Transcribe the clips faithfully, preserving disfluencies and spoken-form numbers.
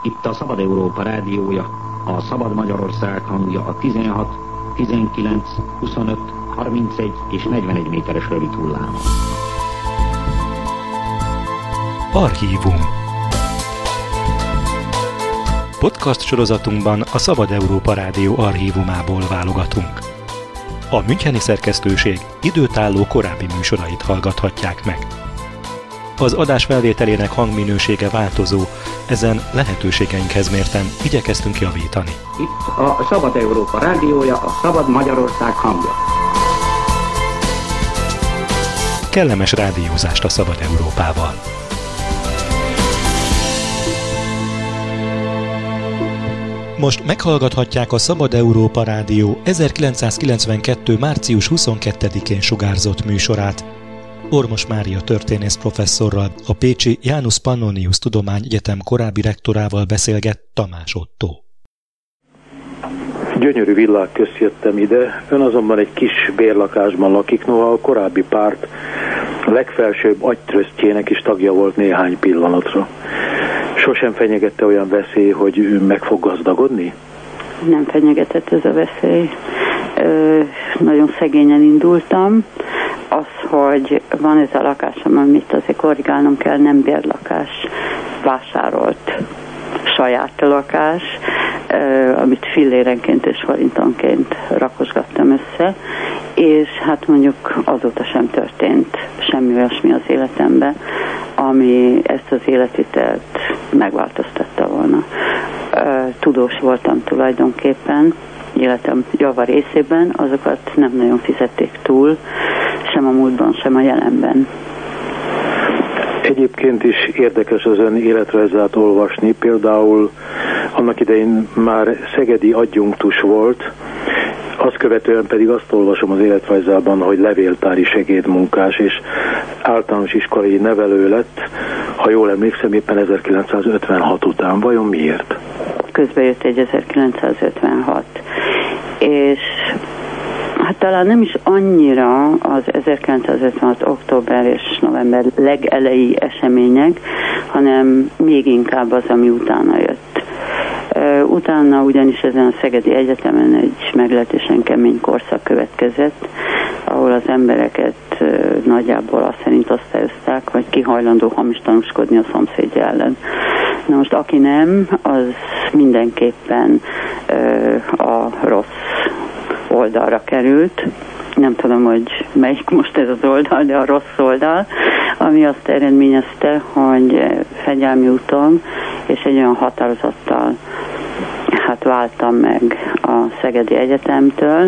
Itt a Szabad Európa rádiója, a Szabad Magyarország hangja a tizenhat, tizenkilenc, huszonöt, harmincegy és negyvenegy méteres rövid hullámon. Archívum. Podcast sorozatunkban a Szabad Európa Rádió archívumából válogatunk. A müncheni szerkesztőség időtálló korábbi műsorait hallgathatják meg. Az adás felvételének hangminősége változó, ezen lehetőségeinkhez mérten igyekeztünk javítani. Itt a Szabad Európa rádiója, a Szabad Magyarország hangja. Kellemes rádiózást a Szabad Európával! Most meghallgathatják a Szabad Európa Rádió ezerkilencszázkilencvenkettő. március huszonkettedikén sugárzott műsorát. Ormos Mária történész professzorral, a pécsi Janus Pannonius Tudományegyetem korábbi rektorával beszélget Tamás Ottó. Gyönyörű világ közt jöttem ide, ön azonban egy kis bérlakásban lakik, noha a korábbi párt legfelsőbb agytrösztjének is tagja volt néhány pillanatra. Sosem fenyegette olyan veszély, hogy ő meg fog gazdagodni? Nem fenyegetett ez a veszély. Ö, nagyon szegényen indultam. Az, hogy van ez a lakásom, amit azért korrigálnom kell, nem bérlakás, vásárolt saját lakás, amit fillérenként és forintonként rakosgattam össze, és hát mondjuk azóta sem történt semmi olyasmi az életemben, ami ezt az életvitelt megváltoztatta volna. Tudós voltam tulajdonképpen, életem java részében, azokat nem nagyon fizették túl, sem a múltban, sem a jelenben. Egyébként is érdekes az ön életrajzát olvasni, például annak idején már szegedi adjunktus volt, azt követően pedig azt olvasom az életrajzában, hogy levéltári segédmunkás és általános iskolai nevelő lett, ha jól emlékszem, éppen ezerkilencszázötvenhat után. Vajon miért? Közben jött egy ezerkilencszázötvenhat, és hát talán nem is annyira az ezerkilencszázötvenhat október és november legelejé események, hanem még inkább az, ami utána jött. Utána ugyanis ezen a Szegedi Egyetemen egy meglehetősen kemény korszak következett, ahol az embereket nagyjából azt szerint osztályozták, hogy ki hajlandó hamis tanúskodni a szomszédja ellen. Na most aki nem, az mindenképpen a rossz oldalra került. Nem tudom, hogy melyik most ez az oldal, de a rossz oldal, ami azt eredményezte, hogy fegyelmi úton és egy olyan határozattal hát váltam meg a Szegedi Egyetemtől,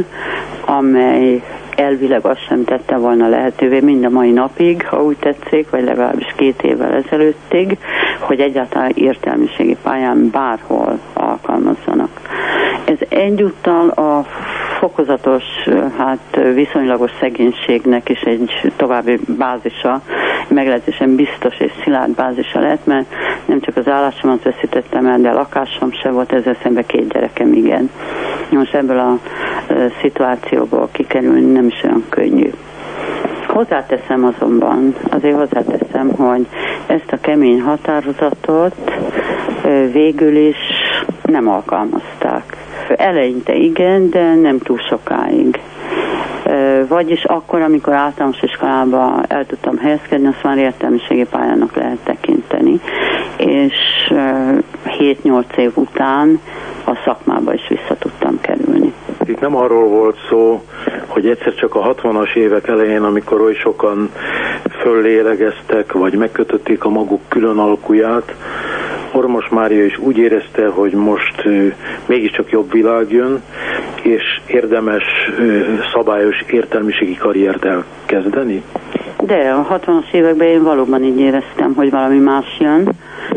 amely elvileg azt sem tette volna lehetővé mind a mai napig, ha úgy tetszik, vagy legalábbis két évvel ezelőttig, hogy egyáltalán értelmiségi pályán bárhol alkalmazzanak. Ez egyúttal a fokozatos, hát viszonylagos szegénységnek is egy további bázisa, meglehetősen biztos és szilárd bázisa lett, mert nem csak az állásomat veszítettem el, de a lakásom se volt, ezzel szemben két gyerekem igen. Most ebből a e, szituációból kikerülni nem is olyan könnyű. Hozzáteszem azonban, azért hozzáteszem, hogy ezt a kemény határozatot e, végül is nem alkalmazták. Eleinte igen, de nem túl sokáig. Vagyis akkor, amikor általános iskolába el tudtam helyezkedni, azt már értelmiségi pályának lehet tekinteni. És hét-nyolc év után a szakmába is vissza tudtam kerülni. Itt nem arról volt szó, hogy egyszer csak a hatvanas évek elején, amikor oly sokan föllélegeztek, vagy megkötötték a maguk külön alkuját, Ormos Mária is úgy érezte, hogy most uh, mégiscsak jobb világ jön, és érdemes uh, szabályos értelmiségi karriert elkezdeni? De a hatvanas években én valóban így éreztem, hogy valami más jön,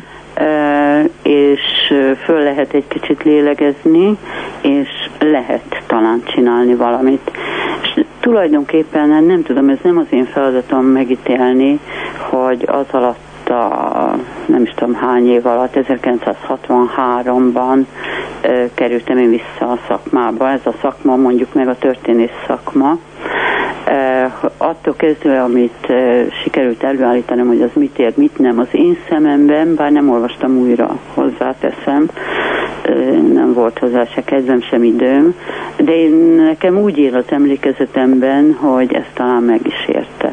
uh, és föl lehet egy kicsit lélegezni, és lehet talán csinálni valamit. És tulajdonképpen nem tudom, ez nem az én feladatom megítélni, hogy az alatt a, nem is tudom hány év alatt, ezerkilencszázhatvanháromban e, kerültem én vissza a szakmába. Ez a szakma mondjuk meg a történész szakma. Attól kezdve, amit sikerült előállítanom, hogy az mit ér, mit nem, az én szememben, bár nem olvastam újra, hozzáteszem, nem volt hozzá se kedvem, sem időm, de én nekem úgy él az emlékezetemben, hogy ezt talán meg is érte.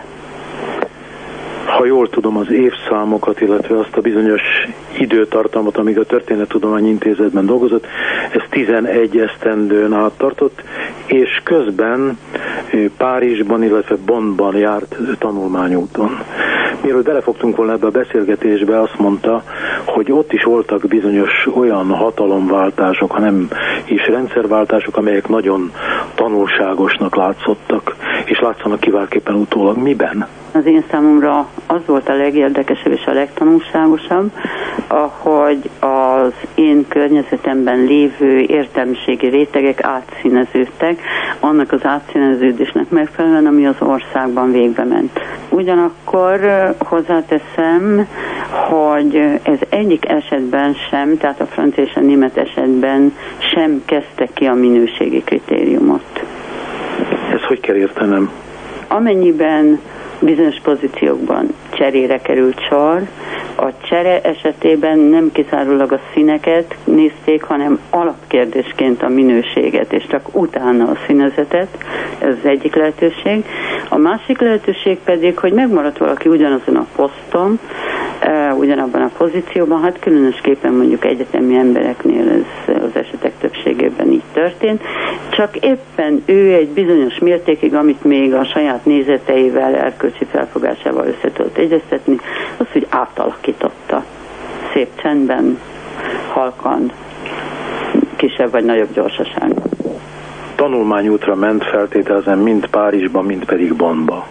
Ha jól tudom, az évszámokat, illetve azt a bizonyos időtartamot, amíg a Történettudományi Intézetben dolgozott, ez tizenegy esztendőn át tartott, és közben Párizsban, illetve Bonnban járt tanulmányúton. Mielőtt belefogtunk volna ebbe a beszélgetésbe, azt mondta, hogy ott is voltak bizonyos olyan hatalomváltások, hanem is rendszerváltások, amelyek nagyon tanulságosnak látszottak, és látszanak kiváltképpen utólag. Miben? Az én számomra az volt a legérdekesebb és a legtanulságosabb, ahogy az én környezetemben lévő értelmiségi rétegek átszíneződtek, annak az átszíneződésnek megfelelően, ami az országban végbe ment. Ugyanakkor hozzáteszem, hogy ez egyik esetben sem, tehát a francia és a német esetben sem kezdte ki a minőségi kritériumot. Ez hogy kell értenem? Amennyiben bizonyos pozíciókban cserére került sor, a csere esetében nem kizárólag a színeket nézték, hanem alapkérdésként a minőséget, és csak utána a színezetet, ez az egyik lehetőség. A másik lehetőség pedig, hogy megmaradt valaki ugyanazon a poszton, ugyanabban a pozícióban, hát különösképpen mondjuk egyetemi embereknél ez az esetek többségében így történt, csak éppen ő egy bizonyos mértékig, amit még a saját nézeteivel, erkölcsi felfogásával össze tudott egyeztetni, azt úgy átalakította. Szép csendben, halkan, kisebb vagy nagyobb gyorsaságban. Tanulmányútra ment, feltételezem, mind Párizsba, mind pedig Bonnba.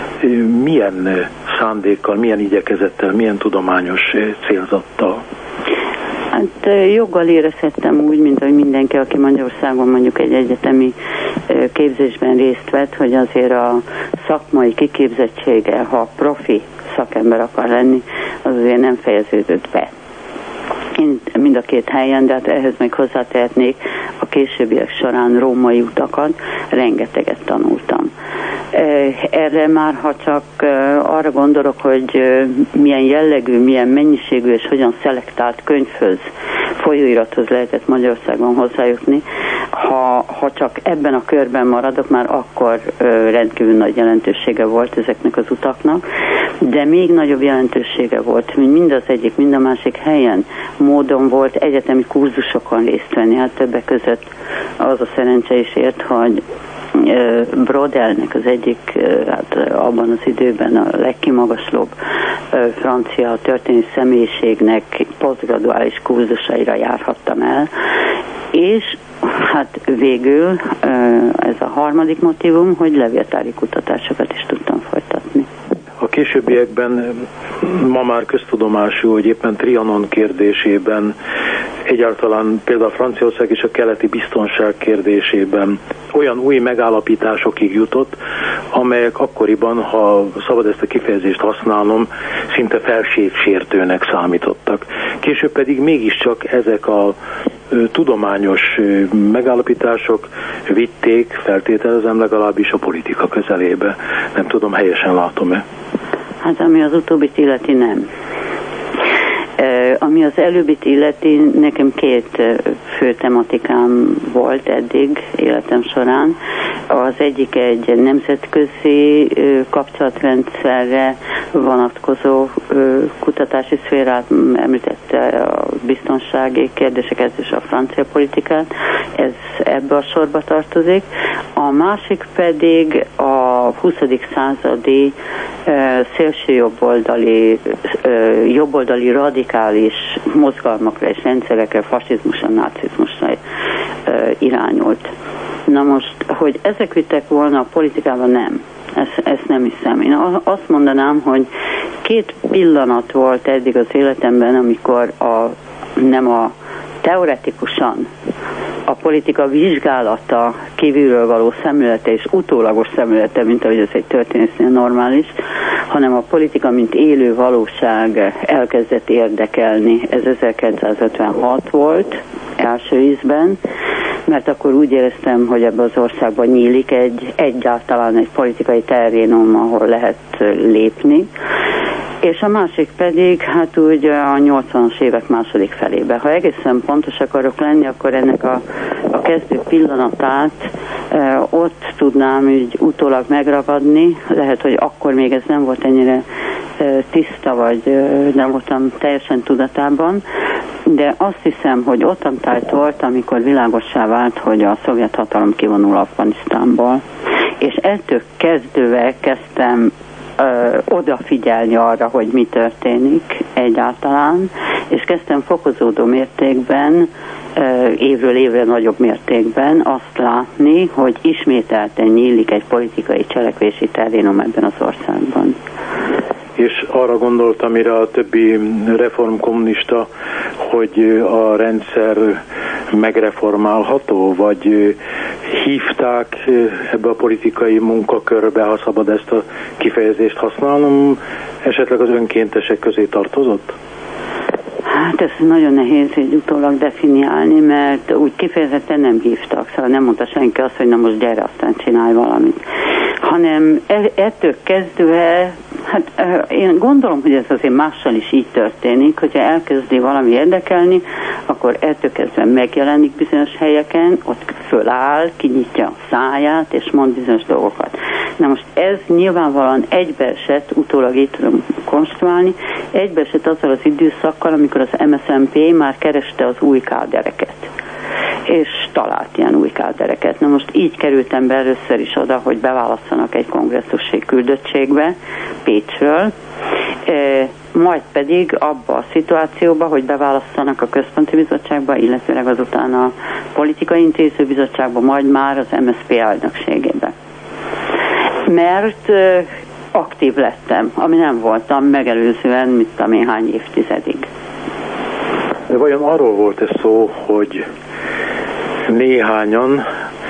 Milyen szándékkal, milyen igyekezettel, milyen tudományos célzattal? Hát joggal érezhettem úgy, mint ahogy mindenki, aki Magyarországon mondjuk egy egyetemi képzésben részt vett, hogy azért a szakmai kiképzettsége, ha profi szakember akar lenni, az azért nem fejeződött be. Én mind a két helyen, de hát ehhez még hozzátehetnék a későbbiek során római utakat, rengeteget tanultam. Erre már, ha csak arra gondolok, hogy milyen jellegű, milyen mennyiségű és hogyan szelektált könyvhöz, folyóirathoz lehetett Magyarországon hozzájutni, ha, ha csak ebben a körben maradok, már akkor rendkívül nagy jelentősége volt ezeknek az utaknak, de még nagyobb jelentősége volt, mint mind az egyik, mind a másik helyen módon volt egyetemi kurzusokon részt venni. Hát többek között az a szerencse is ért, hogy Brodelnek az egyik, hát abban az időben a legkimagaslóbb francia történész személyiségnek posztgraduális kurzusaira járhattam el, és hát végül ez a harmadik motívum, hogy levéltári kutatásokat is tudtam folytatni. A későbbiekben ma már köztudomású, hogy éppen Trianon kérdésében, egyáltalán például Franciaország és a keleti biztonság kérdésében olyan új megállapításokig jutott, amelyek akkoriban, ha szabad ezt a kifejezést használnom, szinte felségsértőnek számítottak. Később pedig mégiscsak ezek a tudományos megállapítások vitték, feltételezem, legalábbis a politika közelébe. Nem tudom, helyesen látom-e? Hát ami az utóbbit illeti, nem. Ami az előbbit illeti, nekem két fő tematikám volt eddig életem során. Az egyik egy nemzetközi kapcsolatrendszerre vonatkozó kutatási szférát, említette a biztonsági kérdéseket és a francia politikát, ez ebbe a sorba tartozik. A másik pedig a huszadik századi szélsőjobboldali, jobboldali radikális mozgalmakra és rendszerekre, fasizmusra, nácizmusra irányult. Na most, hogy ezek vittek volna a politikában, nem. Ezt, ezt nem hiszem. Én azt mondanám, hogy két pillanat volt eddig az életemben, amikor a, nem a teoretikusan a politika vizsgálata, kívülről való szemlélete és utólagos szemlélete, mint ahogy ez egy történésznél normális, hanem a politika, mint élő valóság elkezdett érdekelni. Ez ezerkilencszázötvenhat volt első ízben, mert akkor úgy éreztem, hogy ebben az országban nyílik egy egyáltalán egy politikai terrénum, ahol lehet lépni. És a másik pedig, hát úgy a nyolcvanas évek második felébe. Ha egészen pontos akarok lenni, akkor ennek a, a kezdő pillanatát e, ott tudnám így utólag megragadni. Lehet, hogy akkor még ez nem volt ennyire e, tiszta, vagy e, nem voltam teljesen tudatában, de azt hiszem, hogy ottan tájt volt, amikor világossá vált, hogy a szovjet hatalom kivonul Afganisztánból. És ettől kezdve kezdtem Ö, odafigyelni arra, hogy mi történik egyáltalán, és kezdtem fokozódó mértékben, ö, évről évre nagyobb mértékben azt látni, hogy ismételten nyílik egy politikai cselekvési terrénum ebben az országban. És arra gondoltam, amire a többi reformkommunista, hogy a rendszer megreformálható, vagy hívták ebbe a politikai munkakörbe, ha szabad ezt a kifejezést használnom, esetleg az önkéntesek közé tartozott? Hát ez nagyon nehéz így utólag definiálni, mert úgy kifejezetten nem hívtak, szóval nem mondta senki azt, hogy na most gyere, aztán csinálj valamit. Hanem ettől kezdve, hát én gondolom, hogy ez azért mással is így történik, hogyha elkezdi valami érdekelni, akkor ettől kezdve megjelenik bizonyos helyeken, ott föláll, kinyitja a száját, és mond bizonyos dolgokat. Na most ez nyilvánvalóan egybeesett, utólag így tudom konstruálni, egybeesett azzal az időszakkal, amikor az em es zé pé már kereste az új kádereket. És talált ilyen új kádereket. Na most így kerültem be először is oda, hogy beválasszanak egy kongresszusi küldöttségbe Pécsről, e, majd pedig abba a szituációba, hogy beválasszanak a Központi Bizottságba, illetőleg azután a Politikai Intézőbizottságba, majd már az em es zé pé elnökségébe. Mert e, aktív lettem, ami nem voltam megelőzően, mit tudom én, hány évtizedig. De vajon arról volt ez szó, hogy néhányan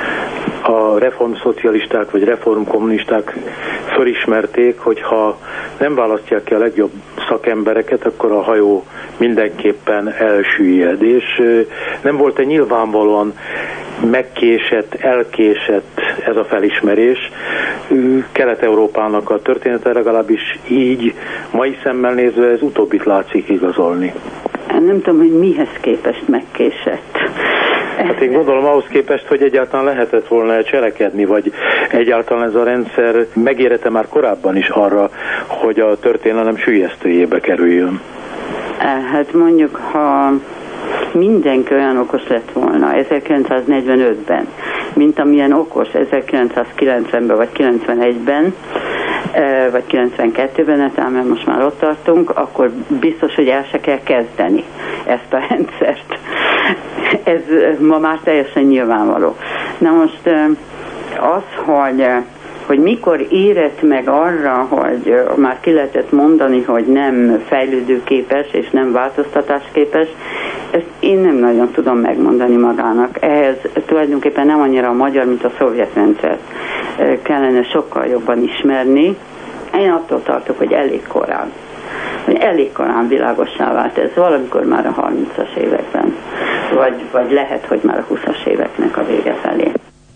a reformszocialisták vagy reformkommunisták fölismerték, hogy ha nem választják ki a legjobb szakembereket, akkor a hajó mindenképpen elsüllyed. És nem volt-e nyilvánvalóan megkésett, elkésett ez a felismerés. Kelet-Európának a története legalábbis így, mai szemmel nézve ez utóbbit látszik igazolni. Nem tudom, hogy mihez képest megkésett. Hát én gondolom ahhoz képest, hogy egyáltalán lehetett volna cselekedni, vagy egyáltalán ez a rendszer megérete már korábban is arra, hogy a történelem süllyesztőjébe kerüljön. Hát mondjuk, ha mindenki olyan okos lett volna ezerkilencszáznegyvenötben, mint amilyen okos ezerkilencszázkilencvenben vagy kilencvenegyben, vagy kilencvenkettőben, mert most már ott tartunk, akkor biztos, hogy el se kell kezdeni ezt a rendszert. Ez ma már teljesen nyilvánvaló. Na most az, hogy, hogy mikor érett meg arra, hogy már ki lehetett mondani, hogy nem fejlődőképes és nem változtatásképes, ezt én nem nagyon tudom megmondani magának. Ehhez tulajdonképpen nem annyira a magyar, mint a szovjet rendszert kellene sokkal jobban ismerni. Én attól tartok, hogy elég korán. Elég korán világossá vált ez, valamikor már a harmincas években, vagy, vagy lehet, hogy már a huszas éveknek a vége felé.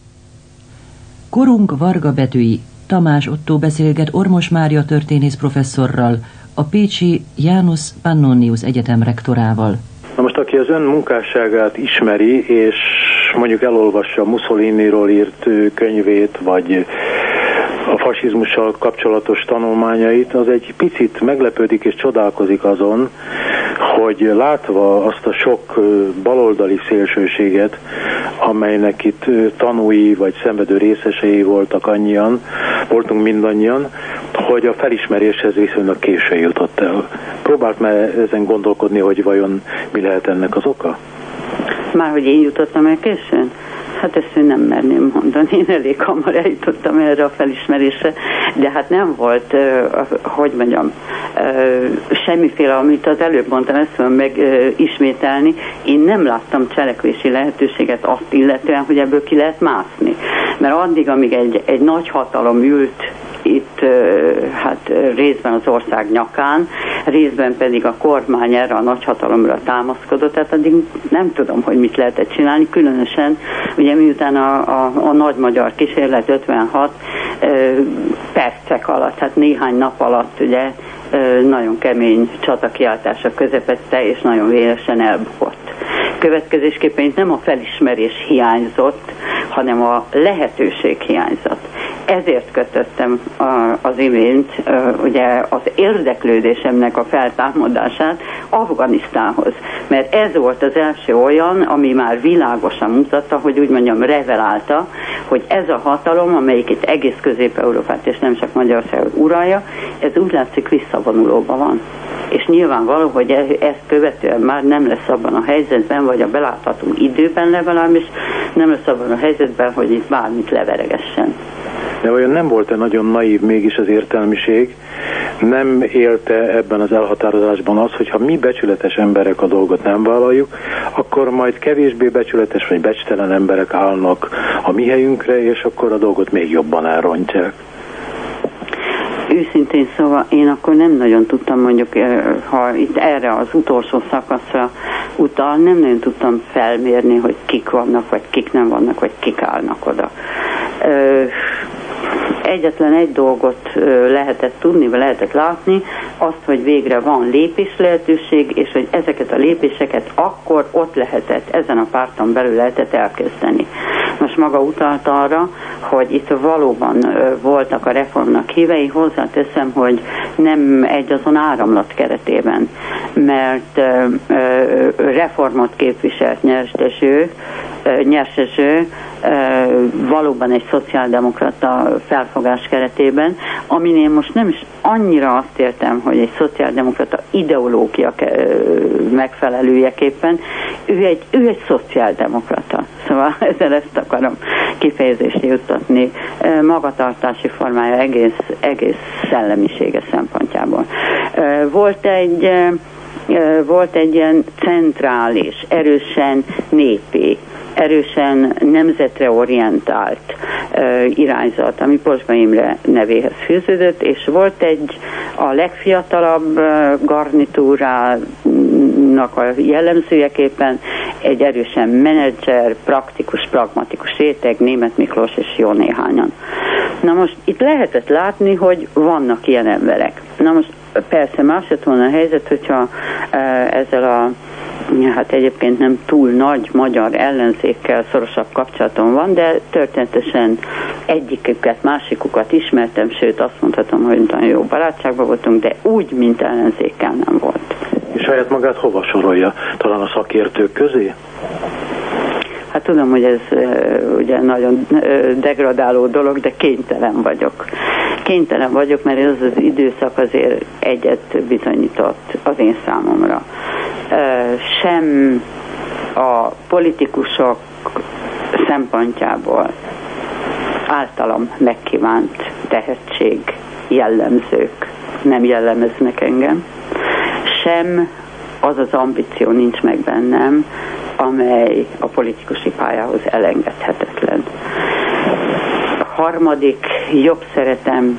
Korunk Varga Betűi, Tamás Ottó beszélget Ormos Mária történész professzorral, a pécsi Janus Pannonius Egyetem rektorával. Na most, aki az ön munkásságát ismeri, és mondjuk elolvassa Mussoliniról írt könyvét, vagy a fasizmussal kapcsolatos tanulmányait, az egy picit meglepődik és csodálkozik azon, hogy látva azt a sok baloldali szélsőséget, amelynek itt tanúi vagy szenvedő részesei voltak annyian, voltunk mindannyian, hogy a felismeréshez viszonylag későn jutott el. Próbált már ezen gondolkodni, hogy vajon mi lehet ennek az oka? Már hogy én jutottam el későn? Hát ezt én nem merném mondani, én elég hamar eljutottam erre a felismerésre, de hát nem volt, uh, hogy mondjam, uh, semmiféle, amit az előbb mondtam, ezt fogom megismételni, uh, én nem láttam cselekvési lehetőséget azt illetően, hogy ebből ki lehet mászni. Mert addig, amíg egy, egy nagy hatalom ült itt hát részben az ország nyakán, részben pedig a kormány erre a nagyhatalomra támaszkodott, tehát addig nem tudom, hogy mit lehetett csinálni, különösen ugye miután a, a, a nagy magyar kísérlet ötvenhat percek alatt, hát néhány nap alatt ugye nagyon kemény csatakiáltások közepette, és nagyon véresen elbukott. Következésképpen itt nem a felismerés hiányzott, hanem a lehetőség hiányzott. Ezért kötöttem az imént ugye az érdeklődésemnek a feltámadását Afganisztánhoz, mert ez volt az első olyan, ami már világosan mutatta, hogy úgy mondjam revelálta, hogy ez a hatalom, amelyik itt egész Közép-Európát és nem csak Magyarországot uralja, ez úgy látszik visszavonulóban van. És nyilvánvaló, hogy ezt követően már nem lesz abban a helyzetben, vagy a belátható időben legalábbis nem lesz abban a helyzetben, hogy itt bármit leveregessen. De olyan nem volt-e nagyon naív mégis az értelmiség? Nem élte ebben az elhatározásban az, hogy ha mi becsületes emberek a dolgot nem vállaljuk, akkor majd kevésbé becsületes vagy becstelen emberek állnak a mi helyünkre, és akkor a dolgot még jobban elrontják. Őszintén szóval én akkor nem nagyon tudtam, mondjuk, ha itt erre az utolsó szakaszra utal, nem nagyon tudtam felmérni, hogy kik vannak, vagy kik nem vannak, vagy kik állnak oda. Egyetlen egy dolgot lehetett tudni, vagy lehetett látni, azt, hogy végre van lépés lehetőség, és hogy ezeket a lépéseket akkor ott lehetett, ezen a párton belül lehetett elkezdeni. Most maga utalt arra, hogy itt valóban voltak a reformnak hívei, hozzáteszem, hogy nem egy azon áramlat keretében, mert reformot képviselt Nyers-Dezső, Nyers-Dezső valóban egy szociáldemokrata felfogás keretében, amin én most nem is annyira azt értem, hogy egy szociáldemokrata ideológia megfelelőjeképpen, ő egy, ő egy szociáldemokrata. Szóval ezzel ezt akarom kifejezést juttatni. Magatartási formája egész, egész szellemisége szempontjából. Volt egy volt egy ilyen centrális, erősen népi, erősen nemzetre orientált uh, irányzat, ami Posba Imre nevéhez fűződött, és volt egy a legfiatalabb uh, garnitúrának a jellemzőjeképpen egy erősen menedzser, praktikus, pragmatikus réteg, Németh Miklós és jó néhányan. Na most itt lehetett látni, hogy vannak ilyen emberek. Na most persze más lett volna a helyzet, hogyha uh, ezzel a hát egyébként nem túl nagy magyar ellenzékkel szorosabb kapcsolatom van, de történetesen egyiküket, másikukat ismertem, sőt azt mondhatom, hogy nagyon jó barátságban voltunk, de úgy, mint ellenzékkel nem volt. És saját magát hova sorolja? Talán a szakértők közé? Hát tudom, hogy ez uh, ugye nagyon uh, degradáló dolog, de kénytelen vagyok. Kénytelen vagyok, mert ez az időszak azért egyet bizonyított az én számomra. Uh, sem a politikusok szempontjából általam megkívánt tehetség, jellemzők nem jellemeznek engem, sem az az ambíció nincs meg bennem, amely a politikusi pályához elengedhetetlen. A harmadik, jobb szeretem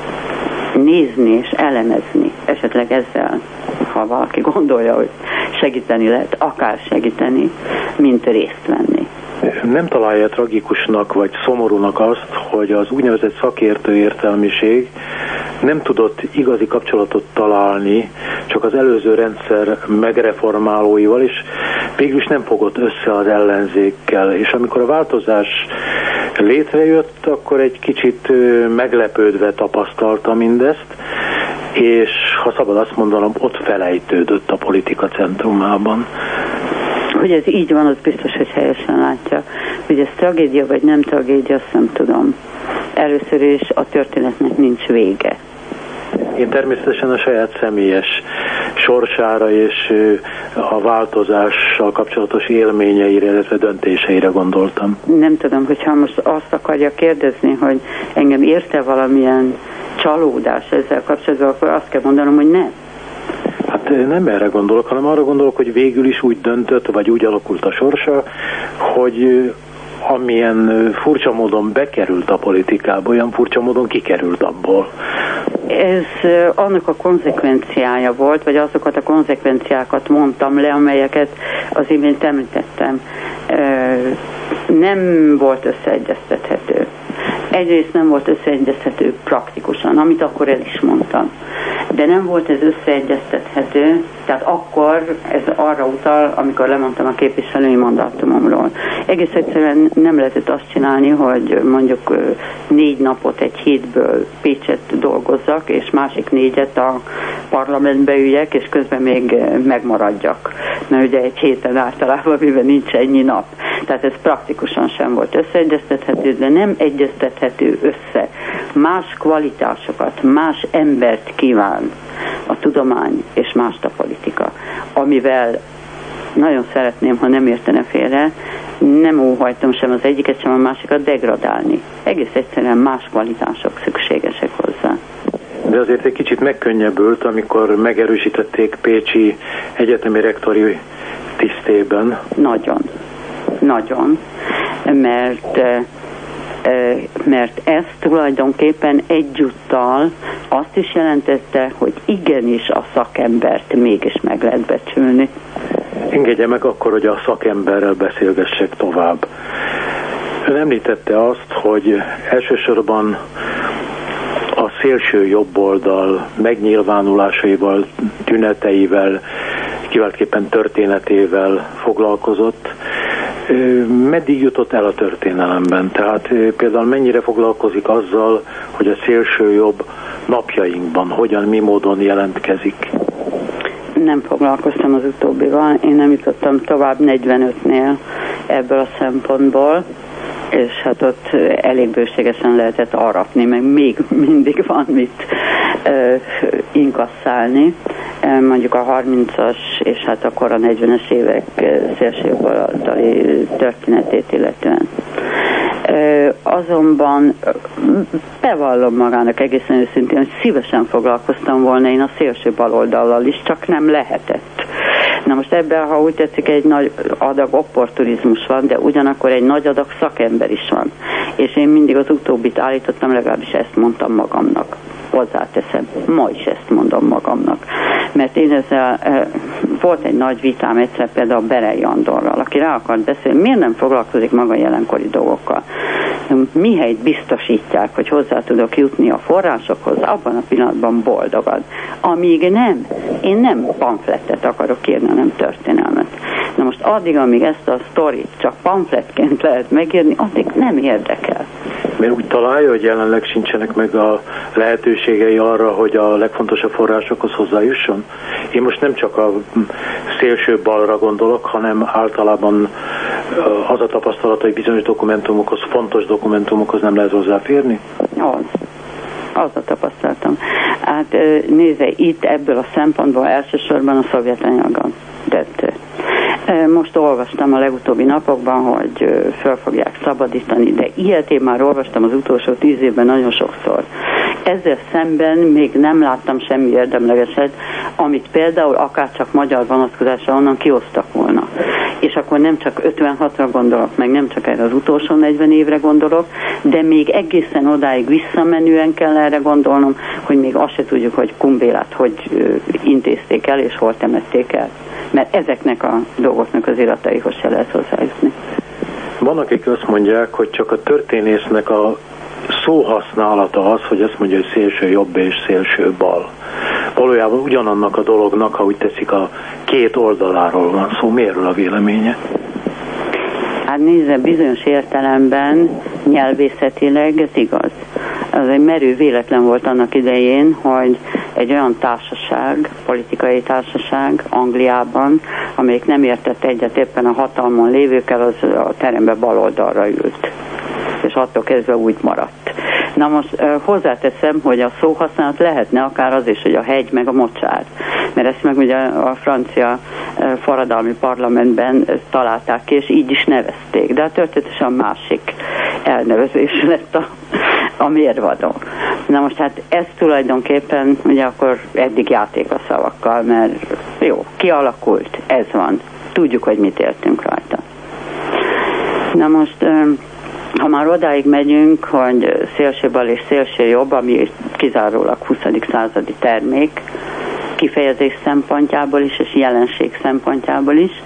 nézni és elemezni, esetleg ezzel, ha valaki gondolja, hogy segíteni lehet, akár segíteni, mint részt venni. Nem találja tragikusnak vagy szomorúnak azt, hogy az úgynevezett szakértő értelmiség nem tudott igazi kapcsolatot találni csak az előző rendszer megreformálóival, és végülis nem fogott össze az ellenzékkel. És amikor a változás létrejött, akkor egy kicsit meglepődve tapasztalta mindezt, és ha szabad azt mondanom, ott felejtődött a politika centrumában. Hogy ez így van, az biztos, hogy helyesen látja. Hogy ez tragédia vagy nem tragédia, azt nem tudom. Először is a történetnek nincs vége. Én természetesen a saját személyes sorsára és a változással kapcsolatos élményeire, illetve döntéseire gondoltam. Nem tudom, hogyha most azt akarja kérdezni, hogy engem érte valamilyen csalódás ezzel kapcsolatban, akkor azt kell mondanom, hogy nem. Hát nem erre gondolok, hanem arra gondolok, hogy végül is úgy döntött, vagy úgy alakult a sorsa, hogy amilyen furcsa módon bekerült a politikába, olyan furcsa módon kikerült abból. Ez annak a konzekvenciája volt, vagy azokat a konzekvenciákat mondtam le, amelyeket az imént említettem. Nem volt összeegyeztethető. Egyrészt nem volt összeegyeztethető praktikusan, amit akkor el is mondtam. De nem volt ez összeegyeztethető, tehát akkor ez arra utal, amikor lemondtam a képviselői mandátumomról. Egész egyszerűen nem lehetett azt csinálni, hogy mondjuk négy napot egy hétből Pécset dolgozzak, és másik négyet a parlamentbe üljek, és közben még megmaradjak. Mert ugye egy héten általában, mivel nincs ennyi nap. Tehát ez praktikusan sem volt összeegyeztethető, de nem egyeztethető össze. Más kvalitásokat, más embert kíván a tudomány, és más a politika. Amivel nagyon szeretném, ha nem értene félre, nem óhajtom sem az egyiket, sem a másikat degradálni. Egész egyszerűen más kvalitások szükségesek hozzá. De azért egy kicsit megkönnyebbült, amikor megerősítették pécsi egyetemi rektori tisztében. Nagyon. Nagyon. Mert... mert ez tulajdonképpen egyúttal azt is jelentette, hogy igenis a szakembert mégis meg lehet becsülni. Engedje meg akkor, hogy a szakemberrel beszélgessek tovább. Ön említette azt, hogy elsősorban a szélső jobboldal megnyilvánulásaival, tüneteivel, kiváltképpen történetével foglalkozott. Meddig jutott el a történelemben? Tehát például mennyire foglalkozik azzal, hogy a szélső jobb napjainkban hogyan, mi módon jelentkezik? Nem foglalkoztam az utóbbival, én nem jutottam tovább negyvenötnél ebből a szempontból, és hát ott elég bőségesen lehetett aratni, meg még mindig van mit uh, inkasszálni. Mondjuk a harmincas és hát akkor a negyvenes évek szélsőjobboldali történetét illetően. Azonban bevallom magának egészen őszintén, hogy szívesen foglalkoztam volna én a szélső baloldallal is, csak nem lehetett. Na most ebben, ha úgy tetszik, egy nagy adag opportunizmus van, de ugyanakkor egy nagy adag szakember is van. És én mindig az utóbbit állítottam, legalábbis ezt mondtam magamnak. Hozzáteszem, ma is ezt mondom magamnak. Mert én ezzel, e, volt egy nagy vitám egyszer például Berei Andorral, aki rá akart beszélni, miért nem foglalkozik maga jelenkori dolgokkal. Mihelyt biztosítják, hogy hozzá tudok jutni a forrásokhoz, abban a pillanatban boldogan. Amíg nem, én nem pamflettet akarok írni, hanem történelmet. Na most addig, amíg ezt a sztorit csak pamfletként lehet megírni, addig nem érdekel. Mert úgy találja, hogy jelenleg sincsenek meg a lehetőségei arra, hogy a legfontosabb forrásokhoz hozzájusson? Én most nem csak a szélső balra gondolok, hanem általában az a tapasztalat, hogy bizonyos dokumentumokhoz, fontos dokumentumokhoz nem lehet hozzáférni? Az. Az a tapasztalatom. Hát nézze, itt ebből a szempontból elsősorban a szovjet anyaggal tett. Most olvastam a legutóbbi napokban, hogy föl fogják szabadítani, de ilyet én már olvastam az utolsó tíz évben nagyon sokszor. Ezzel szemben még nem láttam semmi érdemlegeset, amit például akárcsak magyar vonatkozásra onnan kiosztak volna. És akkor nem csak ötvenhatra gondolok, meg nem csak erre az utolsó negyven évre gondolok, de még egészen odáig visszamenően kell erre gondolnom, hogy még azt se tudjuk, hogy Kumbélát hogy intézték el, és hol temették el. Mert ezeknek a dolgoknak az irataihoz se lehet hozzájutni. Vannak, akik azt mondják, hogy csak a történésznek a szóhasználata az, hogy azt mondja, hogy szélső jobb és szélső bal. Valójában ugyanannak a dolognak, ha úgy teszik, a két oldaláról van szó. Miről a véleménye? Hát nézze, bizonyos értelemben nyelvészetileg ez igaz. Az egy merő véletlen volt annak idején, hogy egy olyan társaság, politikai társaság Angliában, amelyik nem értett egyet éppen a hatalmon lévőkkel, az a terembe baloldalra ült. És attól kezdve úgy maradt. Na most uh, hozzáteszem, hogy a szóhasználat lehetne akár az is, hogy a hegy meg a mocsár. Mert ezt meg ugye a francia uh, forradalmi parlamentben uh, találták ki, és így is nevezték. De történetesen a másik elnevezés lett a, a mérvadó. Na most hát ez tulajdonképpen ugye akkor eddig játék a szavakkal, mert jó, kialakult, ez van. Tudjuk, hogy mit értünk rajta. Na most, ha már odáig megyünk, hogy szélső bal és szélső jobb, ami kizárólag huszadik századi termék, kifejezés szempontjából is, és jelenség szempontjából is,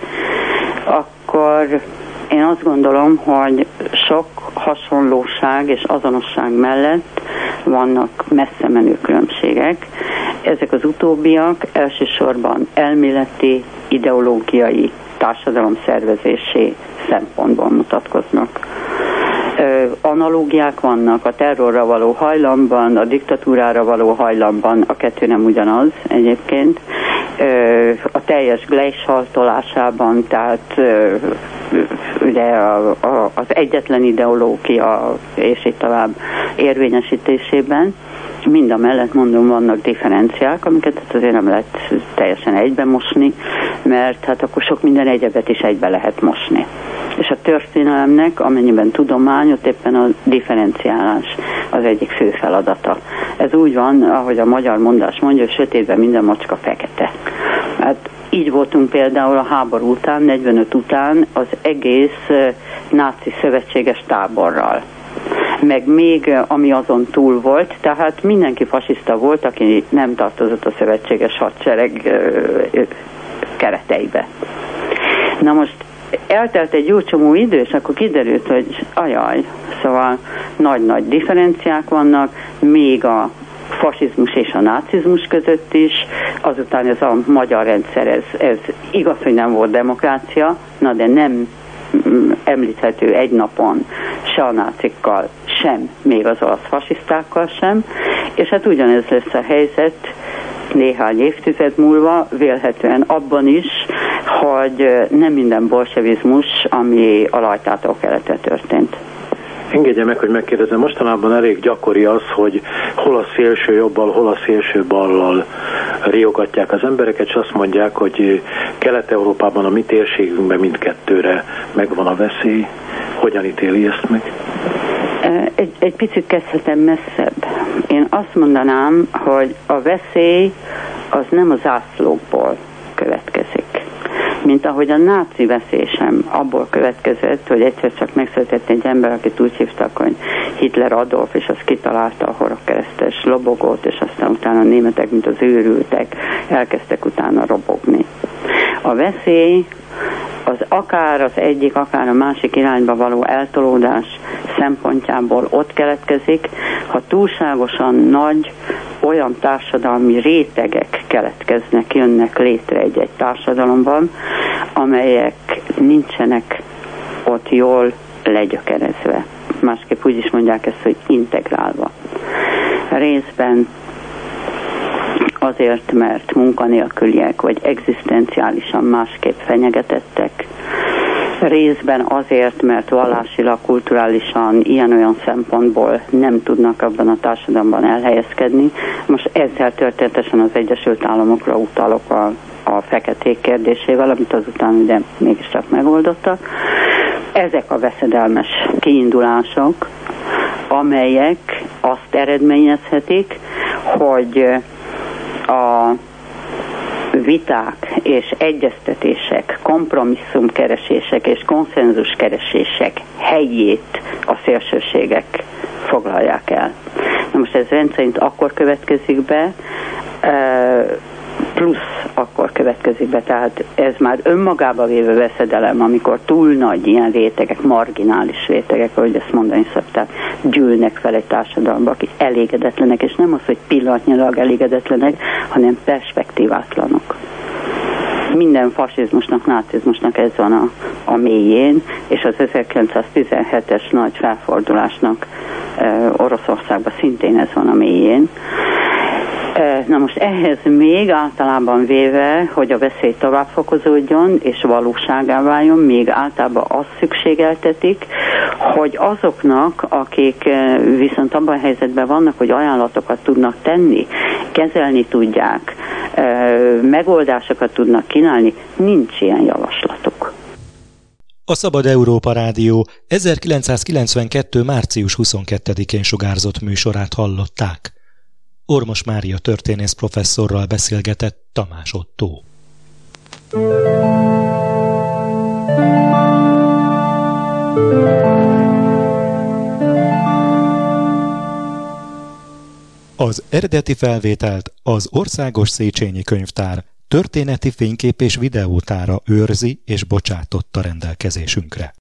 akkor én azt gondolom, hogy sok hasonlóság és azonosság mellett vannak messze menő különbségek. Ezek az utóbbiak elsősorban elméleti, ideológiai, társadalomszervezési szempontból mutatkoznak. Analógiák vannak a terrorra való hajlamban, a diktatúrára való hajlamban, a kettő nem ugyanaz egyébként, a teljes gleichschaltolásában, tehát ugye az egyetlen ideológia és így tovább érvényesítésében. Mind a mellett mondom, vannak differenciák, amiket azért nem lehet teljesen egybe mosni, mert hát akkor sok minden egyebet is egybe lehet mosni. És a történelemnek, amennyiben tudomány, ott éppen a differenciálás az egyik fő feladata. Ez úgy van, ahogy a magyar mondás mondja, hogy sötétben minden macska fekete. Hát így voltunk például a háború után, negyvenöt után az egész náci szövetséges táborral. Meg még ami azon túl volt, tehát mindenki fasiszta volt, aki nem tartozott a szövetséges hadsereg kereteibe. Na most eltelt egy jó csomó idő, és akkor kiderült, hogy ajaj, szóval nagy-nagy differenciák vannak, még a fasizmus és a nácizmus között is, azután ez a magyar rendszer, ez, ez igaz, hogy nem volt demokrácia, na de nem említhető egy napon se a nácikkal, sem, még az olasz fasisztákkal sem, és hát ugyanez lesz a helyzet néhány évtized múlva, vélhetően abban is, hogy nem minden bolsevizmus, ami a lajtától keletre történt. Engedje meg, hogy megkérdezem, mostanában elég gyakori az, hogy hol a szélső jobbal, hol a szélső ballal riogatják az embereket, és azt mondják, hogy Kelet-Európában, a mi térségünkben mindkettőre megvan a veszély. Hogyan ítéli ezt meg? Egy, egy picit kezdhetem messzebb. Én azt mondanám, hogy a veszély az nem az zászlókból következik. Mint ahogy a náci veszély sem abból következett, hogy egyszer csak megszületett egy ember, akit úgy hívtak, hogy Hitler Adolf, és az kitalálta a horogkeresztes lobogót, és aztán utána a németek, mint az őrültek, elkezdtek utána robogni. A veszély az akár az egyik, akár a másik irányba való eltolódás szempontjából ott keletkezik, ha túlságosan nagy olyan társadalmi rétegek keletkeznek, jönnek létre egy-egy társadalomban, amelyek nincsenek ott jól legyökerezve. Másképp úgy is mondják ezt, hogy integrálva. Részben azért, mert munkanélküliek, vagy egzisztenciálisan másképp fenyegetettek, részben azért, mert vallásilag, kulturálisan ilyen-olyan szempontból nem tudnak abban a társadalomban elhelyezkedni. Most ezzel történetesen az Egyesült Államokra utalok a, a feketék kérdésével, amit azután ugye mégiscsak megoldotta. Ezek a veszedelmes kiindulások, amelyek azt eredményezhetik, hogy a viták és egyeztetések, kompromisszumkeresések és konszenzuskeresések helyét a szélsőségek foglalják el. Na most ez rendszerint akkor következik be, plusz akkor következik be, tehát ez már önmagába véve veszedelem, amikor túl nagy ilyen rétegek, marginális rétegek, ahogy ezt mondani szokták, gyűlnek fel egy társadalomba, akik elégedetlenek, és nem az, hogy pillanatnyilag elégedetlenek, hanem perspektívátlanok. Minden fasizmusnak, nácizmusnak ez van a, a mélyén, és az ezerkilencszáztizenhetes nagy felfordulásnak e, Oroszországban szintén ez van a mélyén. Na most ehhez még általában véve, hogy a veszély tovább fokozódjon és valóságá váljon, még általában azt szükségeltetik, hogy azoknak, akik viszont abban a helyzetben vannak, hogy ajánlatokat tudnak tenni, kezelni tudják, megoldásokat tudnak kínálni, nincs ilyen javaslatuk. A Szabad Európa Rádió ezerkilencszázkilencvenkettő. március huszonkettedikén sugárzott műsorát hallották. Ormos Mária történész professzorral beszélgetett Tamás Ottó. Thank you. Az eredeti felvételt az Országos Széchenyi Könyvtár történeti fénykép és videótára őrzi és bocsátotta rendelkezésünkre.